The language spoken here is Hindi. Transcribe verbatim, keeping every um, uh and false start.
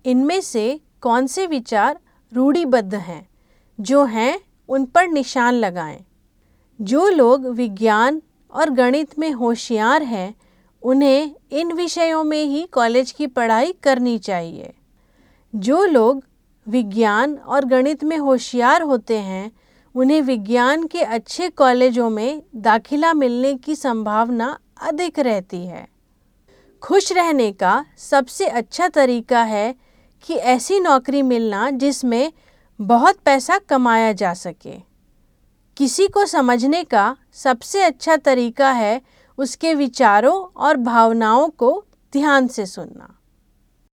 इनमें से कौन से विचार रूढ़िबद्ध हैं, जो हैं उन पर निशान लगाएं। जो लोग विज्ञान और गणित में होशियार हैं उन्हें इन विषयों में ही कॉलेज की पढ़ाई करनी चाहिए। जो लोग विज्ञान और गणित में होशियार होते हैं उन्हें विज्ञान के अच्छे कॉलेजों में दाखिला मिलने की संभावना अधिक रहती है। खुश रहने का सबसे अच्छा तरीका है कि ऐसी नौकरी मिलना जिसमें बहुत पैसा कमाया जा सके। किसी को समझने का सबसे अच्छा तरीका है उसके विचारों और भावनाओं को ध्यान से सुनना।